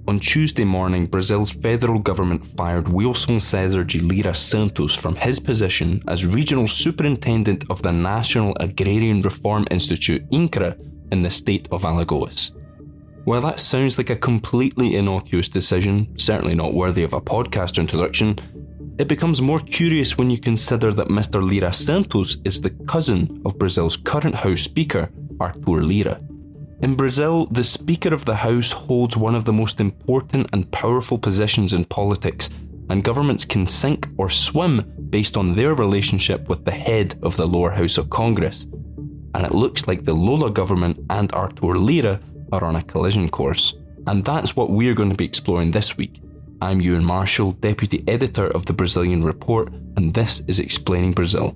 On Tuesday morning, Brazil's federal government fired Wilson César de Lira Santos from his position as regional superintendent of the National Agrarian Reform Institute, INCRA, in the state of Alagoas. While that sounds like a completely innocuous decision, certainly not worthy of a podcast introduction, it becomes more curious when you consider that Mr. Lira Santos is the cousin of Brazil's current House Speaker, Arthur Lira. In Brazil, the Speaker of the House holds one of the most important and powerful positions in politics, and governments can sink or swim based on their relationship with the head of the lower house of Congress. And it looks like the Lula government and Arthur Lira are on a collision course. And that's what we're going to be exploring this week. I'm Ewan Marshall, Deputy Editor of the Brazilian Report, and this is Explaining Brazil.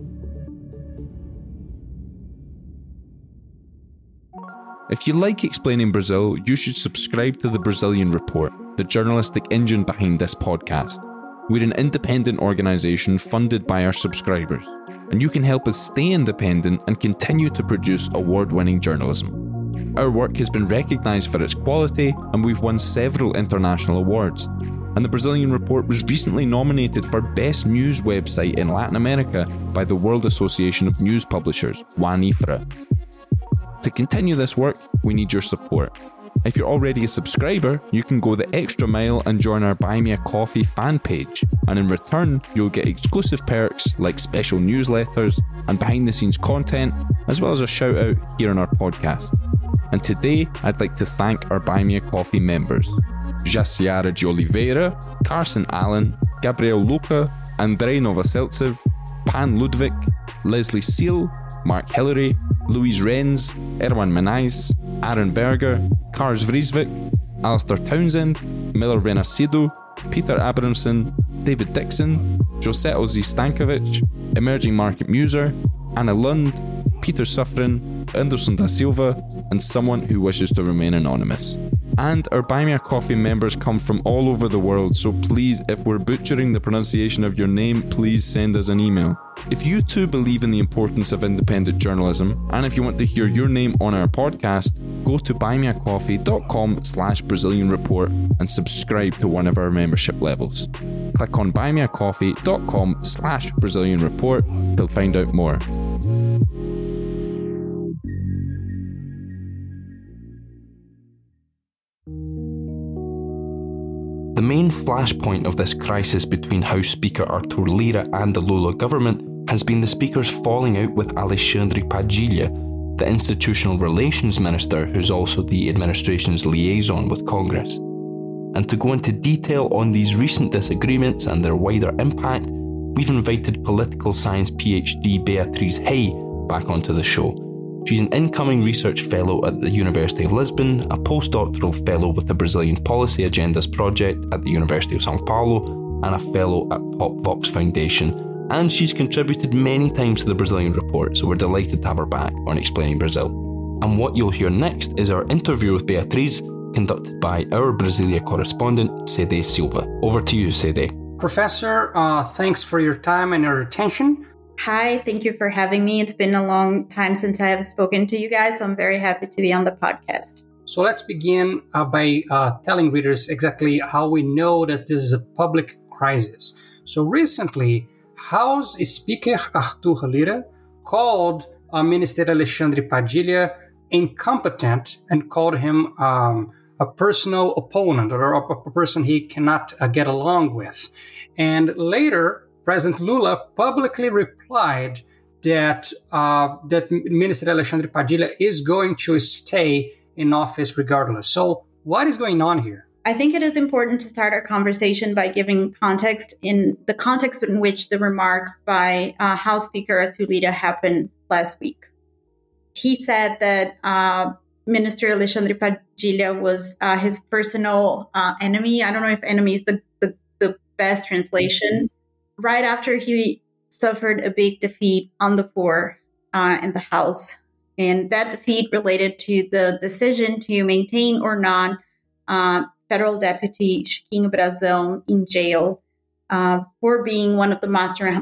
If you like Explaining Brazil, you should subscribe to the Brazilian Report, the journalistic engine behind this podcast. We're an independent organisation funded by our subscribers, and you can help us stay independent and continue to produce award-winning journalism. Our work has been recognised for its quality, and we've won several international awards. And the Brazilian Report was recently nominated for Best News Website in Latin America by the World Association of News Publishers, WANIFRA. To continue this work, we need your support. If you're already a subscriber, you can go the extra mile and join our Buy Me a Coffee fan page, and in return, you'll get exclusive perks like special newsletters and behind-the-scenes content, as well as a shout-out here on our podcast. And today, I'd like to thank our Buy Me a Coffee members: Jaciara de Oliveira, Carson Allen, Gabriel Luca, Andrei Novoseltsev, Pan Ludwig, Leslie Seal, Mark Hillary, Louise Renz, Erwan Menais, Aaron Berger, Kars Vriesvik, Alistair Townsend, Miller Renasido, Peter Abramson, David Dixon, Josetto Z. Stankovic, Emerging Market Muser, Anna Lund, Peter Suffren, Anderson da Silva, and someone who wishes to remain anonymous. And our Buy Me a Coffee members come from all over the world, so please, if we're butchering the pronunciation of your name, please send us an email. If you too believe in the importance of independent journalism, and if you want to hear your name on our podcast, go to buymeacoffee.com/Brazilian Report and subscribe to one of our membership levels. Click on buymeacoffee.com/Brazilian Report to find out more. The main flashpoint of this crisis between House Speaker Arthur Lira and the Lula government has been the Speaker's falling out with Alexandre Padilha, the Institutional Relations Minister who's also the administration's liaison with Congress. And to go into detail on these recent disagreements and their wider impact, we've invited political science PhD Beatriz Hey back onto the show. She's an incoming research fellow at the University of Lisbon, a postdoctoral fellow with the Brazilian Policy Agendas Project at the University of São Paulo, and a fellow at Pop Vox Foundation. And she's contributed many times to the Brazilian Report, so we're delighted to have her back on Explaining Brazil. And what you'll hear next is our interview with Beatriz, conducted by our Brasilia correspondent, Cede Silva. Over to you, Cede. Professor, thanks for your time and your attention. Hi, thank you for having me. It's been a long time since I have spoken to you guys. I'm very happy to be on the podcast. So let's begin by telling readers exactly how we know that this is a public crisis. So recently, House Speaker Arthur Lira called Minister Alexandre Padilha incompetent and called him a personal opponent or a person he cannot get along with. And later, President Lula publicly replied that Minister Alexandre Padilha is going to stay in office regardless. So what is going on here? I think it is important to start our conversation by giving context in which the remarks by House Speaker Arthur Lira happened last week. He said that Minister Alexandre Padilha was his personal enemy. I don't know if enemy is the best translation. Right after he suffered a big defeat on the floor in the House. And that defeat related to the decision to maintain or not Federal Deputy Chiquinho Brazão in jail for being one of the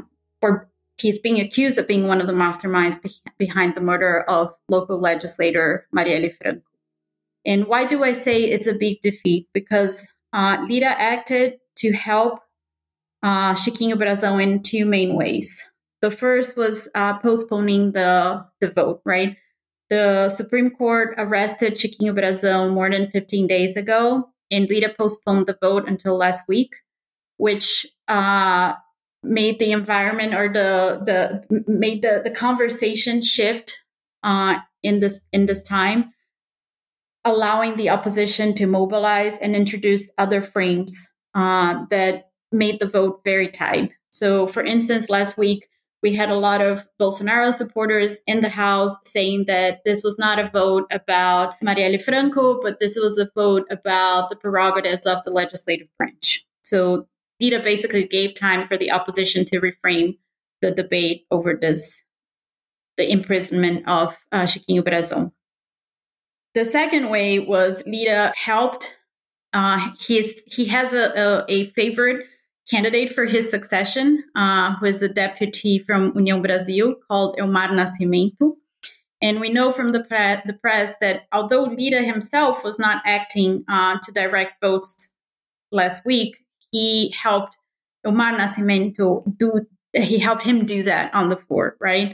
he's being accused of being one of the masterminds behind the murder of local legislator Marielle Franco. And why do I say it's a big defeat? Because Lira acted to help Chiquinho Brazão in two main ways. The first was postponing the vote, right? The Supreme Court arrested Chiquinho Brazão more than 15 days ago, and Lira postponed the vote until last week, which made the environment or made the conversation shift in this time, allowing the opposition to mobilize and introduce other frames that made the vote very tight. So, for instance, last week, we had a lot of Bolsonaro supporters in the House saying that this was not a vote about Marielle Franco, but this was a vote about the prerogatives of the legislative branch. So Lira basically gave time for the opposition to reframe the debate over the imprisonment of Chiquinho Brazão. The second way was Lira helped. He has a favorite candidate for his succession, who is the deputy from União Brasil called Elmar Nascimento. And we know from the press that although Lira himself was not acting to direct votes last week, he helped Elmar Nascimento he helped him do that on the floor, right?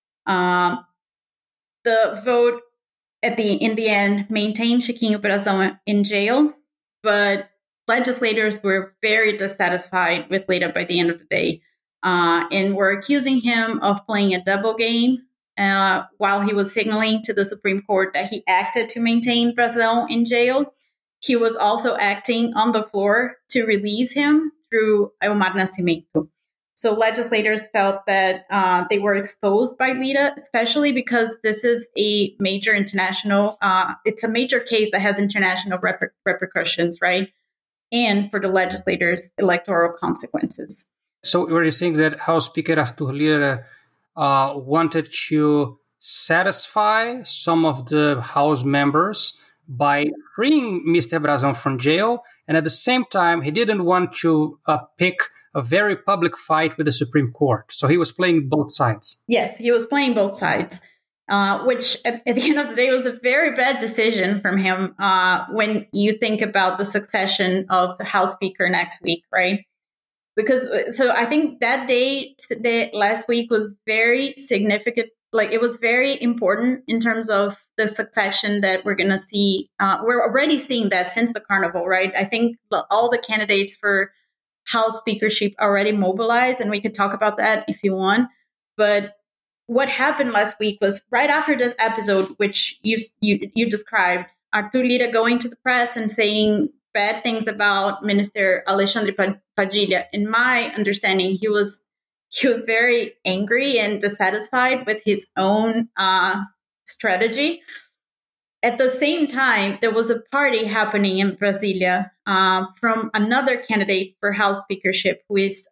The vote in the end maintained Chiquinho Brazão in jail, but legislators were very dissatisfied with Lira by the end of the day, and were accusing him of playing a double game while he was signaling to the Supreme Court that he acted to maintain Brazão in jail. He was also acting on the floor to release him through Elmar Nascimento. So legislators felt that they were exposed by Lira, especially because this is a major international, it's a major case that has international repercussions, right? And for the legislators, electoral consequences. So were you saying that House Speaker Arthur Lira wanted to satisfy some of the House members by freeing Mr. Brazão from jail, and at the same time, he didn't want to pick a very public fight with the Supreme Court. So he was playing both sides. Yes, he was playing both sides, which at the end of the day was a very bad decision from him when you think about the succession of the House Speaker next week, right? So I think that day last week was very significant. Like, it was very important in terms of the succession that we're going to see. We're already seeing that since the carnival, right? I think all the candidates for House speakership already mobilized, and we could talk about that if you want. But what happened last week was right after this episode, which you described, Arthur Lira going to the press and saying bad things about Minister Alexandre Padilha. In my understanding, he was very angry and dissatisfied with his own strategy. At the same time, there was a party happening in Brasilia from another candidate for House speakership, who is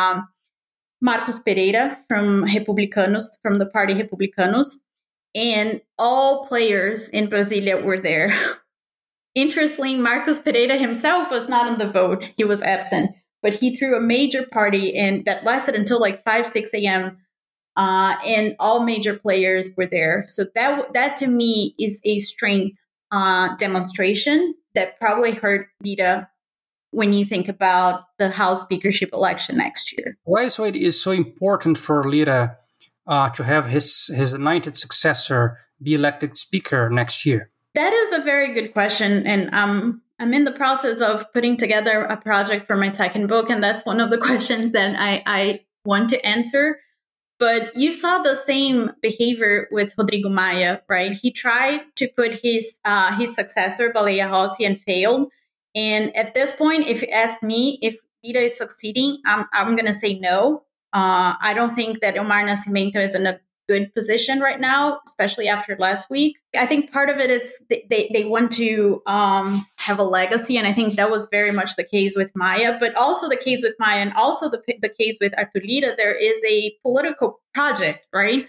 Marcos Pereira from the party Republicanos. And all players in Brasilia were there. Interestingly, Marcos Pereira himself was not on the vote. He was absent. But he threw a major party that lasted until like 5, 6 a.m. And all major players were there. So that to me is a strength demonstration that probably hurt Lira when you think about the House speakership election next year. Why so it is so important for Lira to have his anointed successor be elected speaker next year? That is a very good question. And I'm in the process of putting together a project for my second book. And that's one of the questions that I want to answer. But you saw the same behavior with Rodrigo Maia, right? He tried to put his successor, Baleia Rossi, and failed. And at this point, if you ask me if Lira is succeeding, I'm going to say no. I don't think that Elmar Nascimento is in a good position right now, especially after last week. I think part of it is they want to have a legacy, and I think that was very much the case with Maia, but also the case with Maia and also the case with Arthur Lira. There is a political project, right?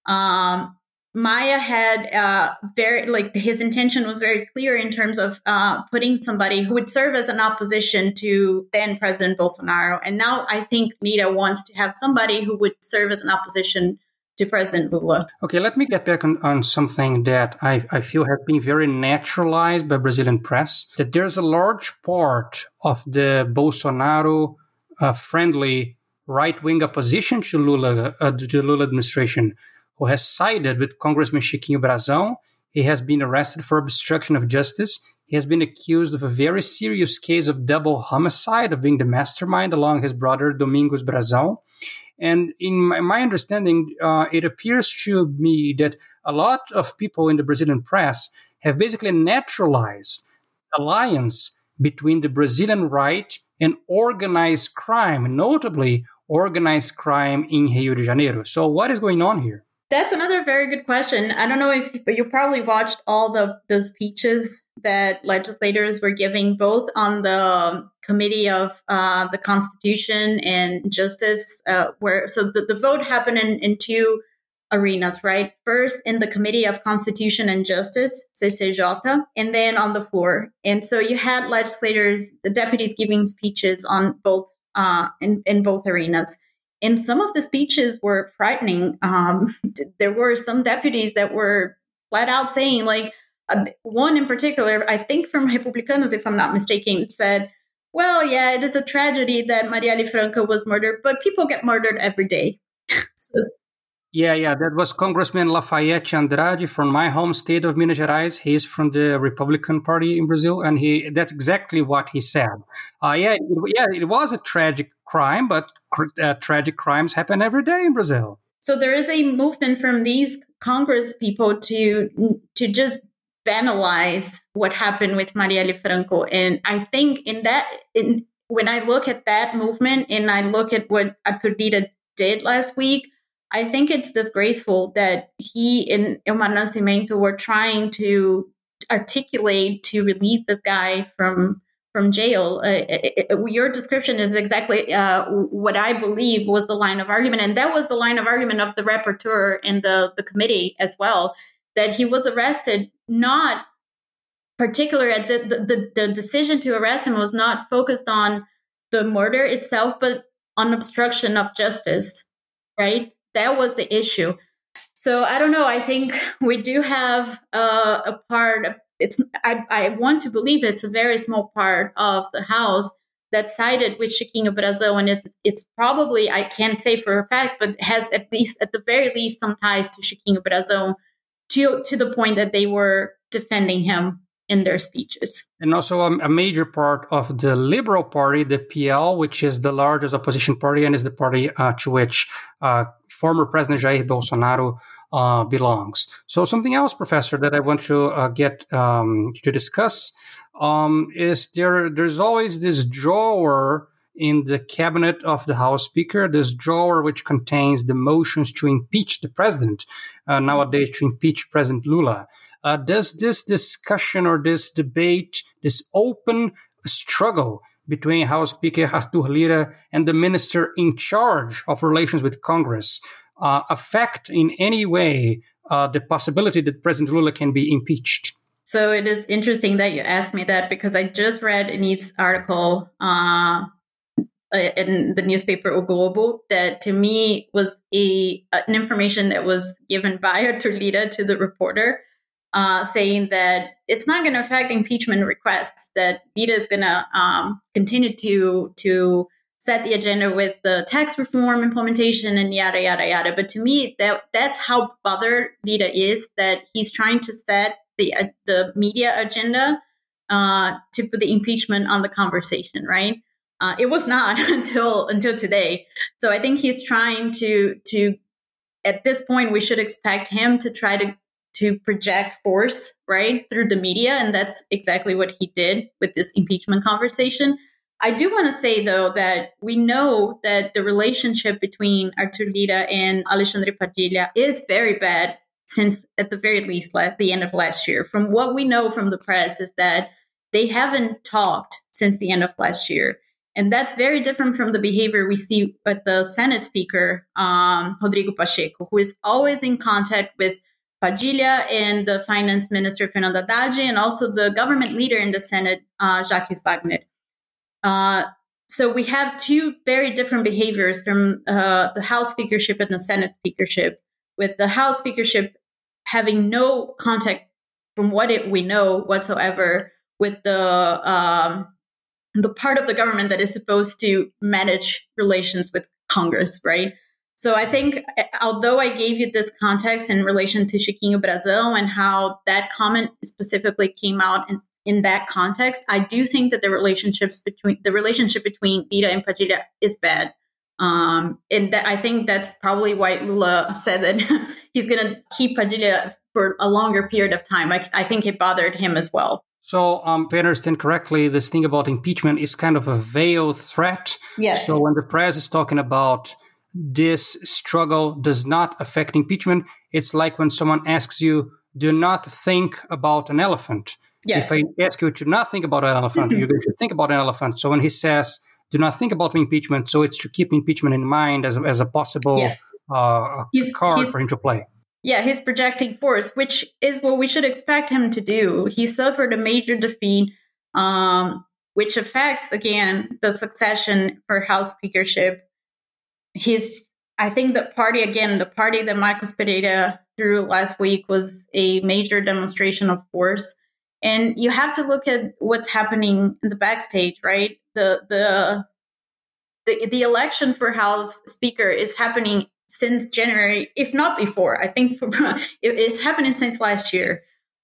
Maia had his intention was very clear in terms of putting somebody who would serve as an opposition to then President Bolsonaro. And now I think Lira wants to have somebody who would serve as an opposition President Lula. Okay, let me get back on something that I feel has been very naturalized by Brazilian press, that there's a large part of the Bolsonaro-friendly right-wing opposition to Lula administration who has sided with Congressman Chiquinho Brazão. He has been arrested for obstruction of justice. He has been accused of a very serious case of double homicide, of being the mastermind along his brother Domingos Brazão. And in my understanding, it appears to me that a lot of people in the Brazilian press have basically naturalized alliance between the Brazilian right and organized crime, notably organized crime in Rio de Janeiro. So what is going on here? That's another very good question. I don't know if you probably watched all the speeches that legislators were giving, both on the Committee of the Constitution and Justice, so the vote happened in two arenas, right? First, in the Committee of Constitution and Justice, CCJ, and then on the floor. And so you had legislators, the deputies giving speeches on both in both arenas. And some of the speeches were frightening. There were some deputies that were flat out saying, like, one in particular, I think from Republicanos, if I'm not mistaken, said, well, yeah, it is a tragedy that Marielle Franco was murdered, but people get murdered every day. Yeah, that was Congressman Lafayette Andrade from my home state of Minas Gerais. He's from the Republican Party in Brazil, and that's exactly what he said. It was a tragic crime, but tragic crimes happen every day in Brazil. So there is a movement from these Congress people to just banalize what happened with Marielle Franco. And I think when I look at that movement and I look at what Arthur Lira did last week, I think it's disgraceful that he and Eumar Nascimento were trying to articulate to release this guy from jail. Your description is exactly what I believe was the line of argument. And that was the line of argument of the rapporteur and the committee as well, that he was arrested, not particular at the decision to arrest him was not focused on the murder itself, but on obstruction of justice, right? That was the issue. So I don't know. I think we do have a part of I want to believe it's a very small part of the House that sided with Chiquinho Brazão, and it's probably, I can't say for a fact, but has at the very least some ties to Chiquinho Brazão to the point that they were defending him in their speeches. And also a major part of the Liberal Party, the PL, which is the largest opposition party and is the party to which former President Jair Bolsonaro belongs. So something else, Professor, that I want to get to discuss is there's always this drawer in the cabinet of the House Speaker, this drawer which contains the motions to impeach the president, nowadays to impeach President Lula. Does this discussion or this debate, this open struggle between House Speaker Arthur Lira and the minister in charge of relations with Congress affect in any way the possibility that President Lula can be impeached? So it is interesting that you asked me that, because I just read a news article in the newspaper O Globo that to me was an information that was given by Arthur Lira to the reporter, saying that it's not going to affect impeachment requests, that Lira is going to continue to set the agenda with the tax reform implementation and yada, yada, yada. But to me, that's how bothered Lira is, that he's trying to set the media agenda to put the impeachment on the conversation, right? It was not until today. So I think he's trying to at this point, we should expect him to try to project force, right, through the media. And that's exactly what he did with this impeachment conversation. I do want to say, though, that we know that the relationship between Arthur Lira and Alexandre Padilha is very bad since, at the very least, the end of last year. From what we know from the press is that they haven't talked since the end of last year. And that's very different from the behavior we see with the Senate Speaker, Rodrigo Pacheco, who is always in contact with Padilha and the Finance Minister, Fernando Haddad, and also the government leader in the Senate, Jacques Wagner. So we have two very different behaviors from the House Speakership and the Senate Speakership. with the House speakership having no contact from we know whatsoever with the part of the government that is supposed to manage relations with Congress, right? So I think, although I gave you this context in relation to Chiquinho Brazão and how that comment specifically came out in that context, I do think that the relationship between Lira and Padilha is bad. And I think that's probably why Lula said that he's going to keep Padilha for a longer period of time. I think it bothered him as well. So, if I understand correctly, this thing about impeachment is kind of a veiled threat. Yes. So when the press is talking about this struggle does not affect impeachment, it's like when someone asks you, do not think about an elephant. Yes. If I ask you to not think about an elephant, you're going to think about an elephant. So when he says, do not think about impeachment, so it's to keep impeachment in mind as a possible card for him to play. Yeah, he's projecting force, which is what we should expect him to do. He suffered a major defeat, which affects, again, the succession for House speakership. I think the party that Marcos Pereira threw last week was a major demonstration of force. And you have to look at what's happening in the backstage, right? The election for House Speaker is happening since January, if not before. I think it's happening since last year.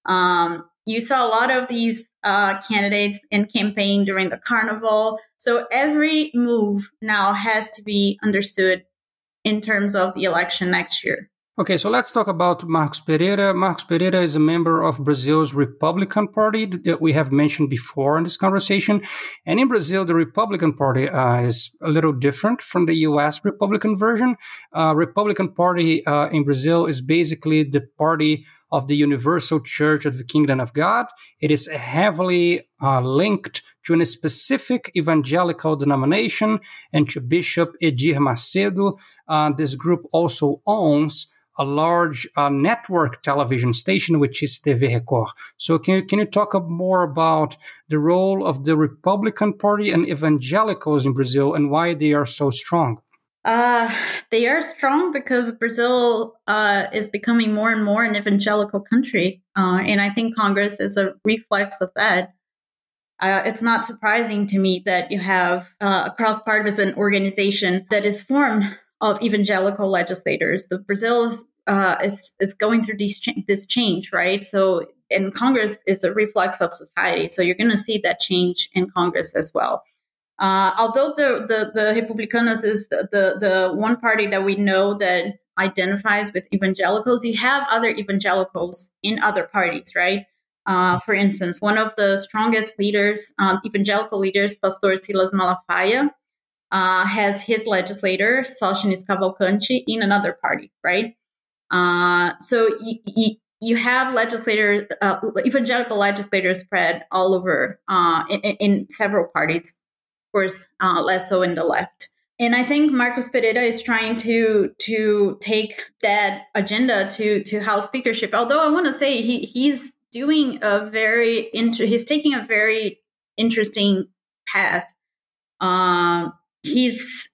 You saw a lot of these candidates in campaign during the carnival. So every move now has to be understood in terms of the election next year. Okay, so let's talk about Marcos Pereira. Marcos Pereira is a member of Brazil's Republican Party that we have mentioned before in this conversation. And in Brazil, the Republican Party is a little different from the U.S. Republican version. Republican Party in Brazil is basically the party of the Universal Church of the Kingdom of God. It is heavily linked to a specific evangelical denomination and to Bishop Edir Macedo. This group also owns a large network television station, which is TV Record. So can you talk more about the role of the Republican Party and evangelicals in Brazil and why they are so strong? They are strong because Brazil is becoming more and more an evangelical country. And I think Congress is a reflex of that. It's not surprising to me that you have a cross-partisan organization that is formed of evangelical legislators. Brazil is going through this change, right? So, and Congress is a reflex of society. So you're going to see that change in Congress as well. Although the Republicanos is the one party that we know that identifies with evangelicals, you have other evangelicals in other parties, right? For instance, one of the strongest leaders, evangelical leaders, Pastor Silas Malafaia, has his legislator, Sóstenes Cavalcanti, in another party, right? So you have legislators, evangelical legislators spread all over in several parties, of course, less so in the left. And I think Marcos Pereira is trying to take that agenda to House speakership. Although I want to say he's doing he's taking a very interesting path. He's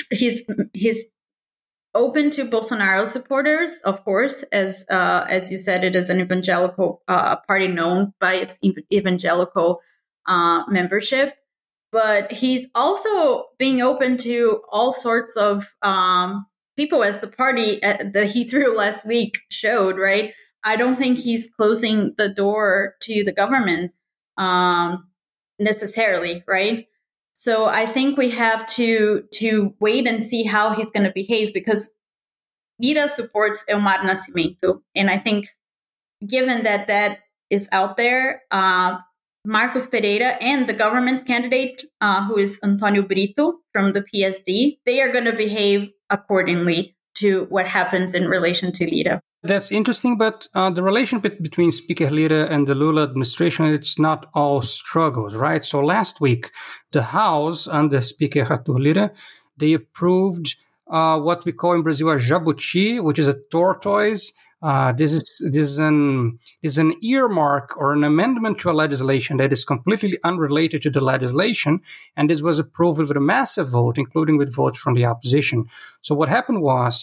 open to Bolsonaro supporters, of course, as you said, it is an evangelical party known by its evangelical membership. But he's also being open to all sorts of people, as the party that he threw last week showed, right? I don't think he's closing the door to the government necessarily, right? So I think we have to wait and see how he's going to behave, because Lira supports Elmar Nascimento. And I think given that is out there, Marcos Pereira and the government candidate, who is Antonio Brito from the PSD, they are going to behave accordingly to what happens in relation to Lira. That's interesting, but the relationship between Speaker Lira and the Lula administration, it's not all struggles, right? So last week, the House under Speaker Arthur Lira, they approved what we call in Brazil a jabuti, which is a tortoise. This is an earmark or an amendment to a legislation that is completely unrelated to the legislation, and this was approved with a massive vote, including with votes from the opposition. So what happened was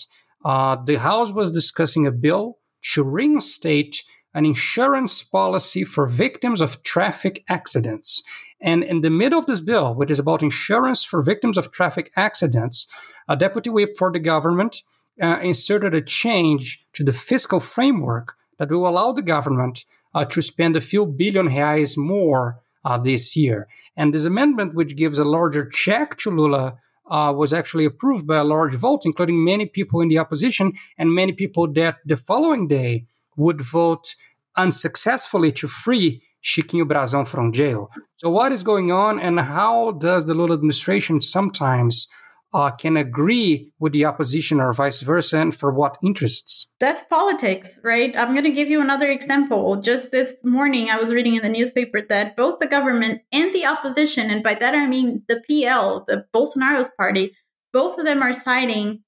the House was discussing a bill to reinstate an insurance policy for victims of traffic accidents. And in the middle of this bill, which is about insurance for victims of traffic accidents, a deputy whip for the government inserted a change to the fiscal framework that will allow the government to spend a few billion reais more this year. And this amendment, which gives a larger check to Lula, was actually approved by a large vote, including many people in the opposition and many people that the following day would vote unsuccessfully to free Chiquinho Brazão from jail. So what is going on, and how does the Lula administration sometimes can agree with the opposition or vice versa, and for what interests? That's politics, right? I'm going to give you another example. Just this morning, I was reading in the newspaper that both the government and the opposition, and by that I mean the PL, the Bolsonaro's party, both of them are citing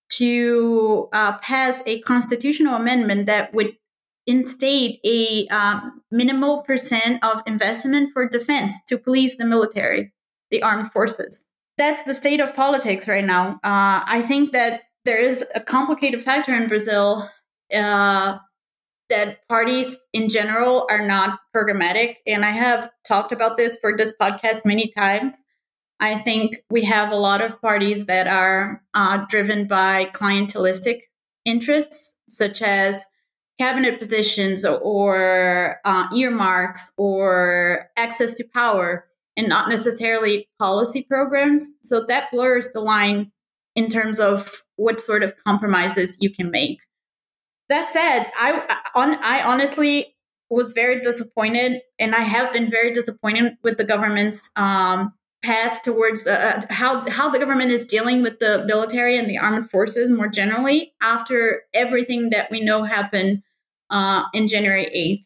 to pass a constitutional amendment that would instate a minimal % of investment for defense to police the military, the armed forces. That's the state of politics right now. I think that there is a complicated factor in Brazil that parties in general are not programmatic. And I have talked about this for this podcast many times. I think we have a lot of parties that are driven by clientelistic interests, such as cabinet positions or earmarks or access to power, and not necessarily policy programs. So that blurs the line in terms of what sort of compromises you can make. That said, I honestly was very disappointed, and I have been very disappointed with the government's path towards how the government is dealing with the military and the armed forces more generally after everything that we know happened on January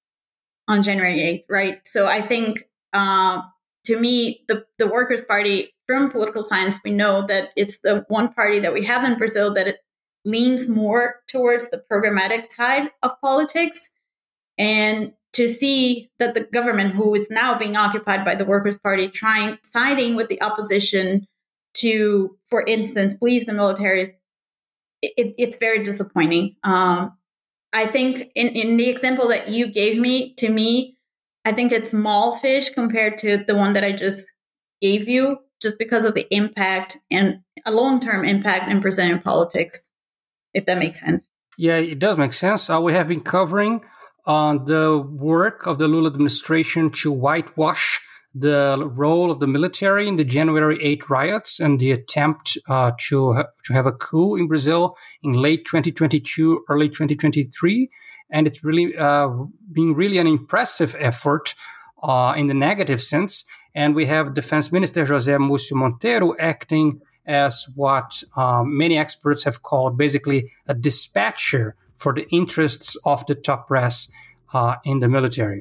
8th, right? So I think, to me, the Workers' Party, from political science, we know that it's the one party that we have in Brazil that it leans more towards the programmatic side of politics. And to see that the government, who is now being occupied by the Workers' Party, siding with the opposition to, for instance, police the military, it's very disappointing. I think in the example that you gave me, to me, I think it's small fish compared to the one that I just gave you, just because of the impact and a long-term impact in Brazilian politics, if that makes sense. Yeah, it does make sense. We have been covering the work of the Lula administration to whitewash the role of the military in the January 8 riots and the attempt to have a coup in Brazil in late 2022, early 2023. And it's really being really an impressive effort in the negative sense. And we have Defense Minister José Múcio Monteiro acting as what many experts have called basically a dispatcher for the interests of the top brass in the military.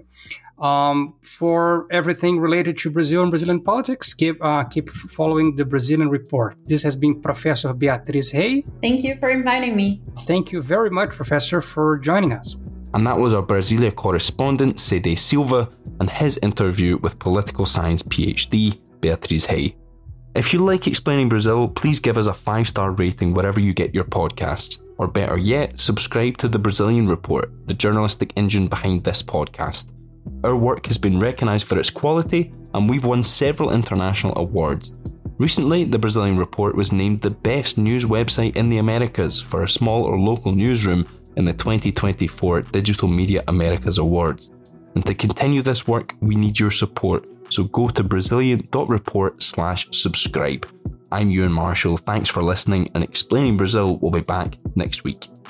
For everything related to Brazil and Brazilian politics, keep following the Brazilian Report. This has been Professor Beatriz Rey. Thank you for inviting me. Thank you very much, Professor, for joining us. And that was our Brasilia correspondent, Cede Silva, and his interview with political science PhD, Beatriz Rey. If you like Explaining Brazil, please give us a 5-star rating wherever you get your podcasts. Or better yet, subscribe to the Brazilian Report, the journalistic engine behind this podcast. Our work has been recognised for its quality, and we've won several international awards. Recently, the Brazilian Report was named the best news website in the Americas for a small or local newsroom in the 2024 Digital Media Americas Awards. And to continue this work, we need your support, so go to Brazilian.report/subscribe. I'm Ewan Marshall, thanks for listening, and Explaining Brazil will be back next week.